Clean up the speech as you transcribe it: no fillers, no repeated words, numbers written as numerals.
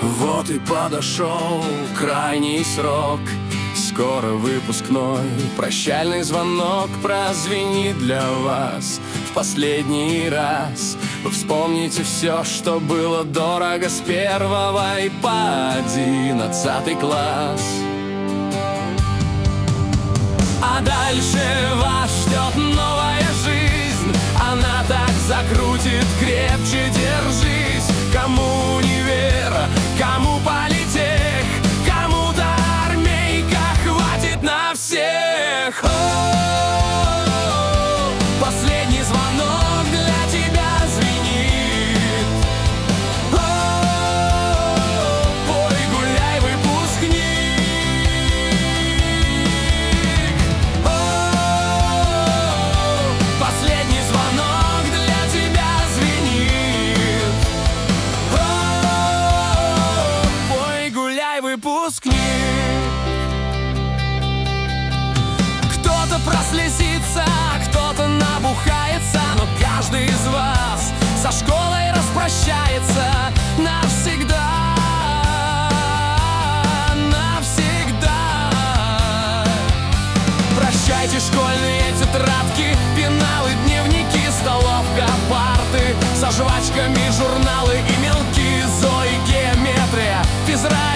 Вот и подошел крайний срок. Скоро выпускной, прощальный звонок прозвенит для вас в последний раз. Вы вспомните все, что было дорого с 1 и по 11 класс. А дальше вас ждет новая жизнь. Она так закрутит, крепче держись. Кому универ, кому политех, кому-то армейка, хватит на всех. О-о-о, последний звонок для тебя звенит. О-о-о, пой, гуляй, выпускник. О-о-о, последний звонок для тебя звенит. О-о-о, пой, гуляй, выпускник. Кто-то прослезится, кто-то набухается, но каждый из вас со школой распрощается навсегда. Навсегда. Прощайте школьные тетрадки, пеналы, дневники, столовка, парты со жвачками, журналы и мелки, Зои, геометрия, физра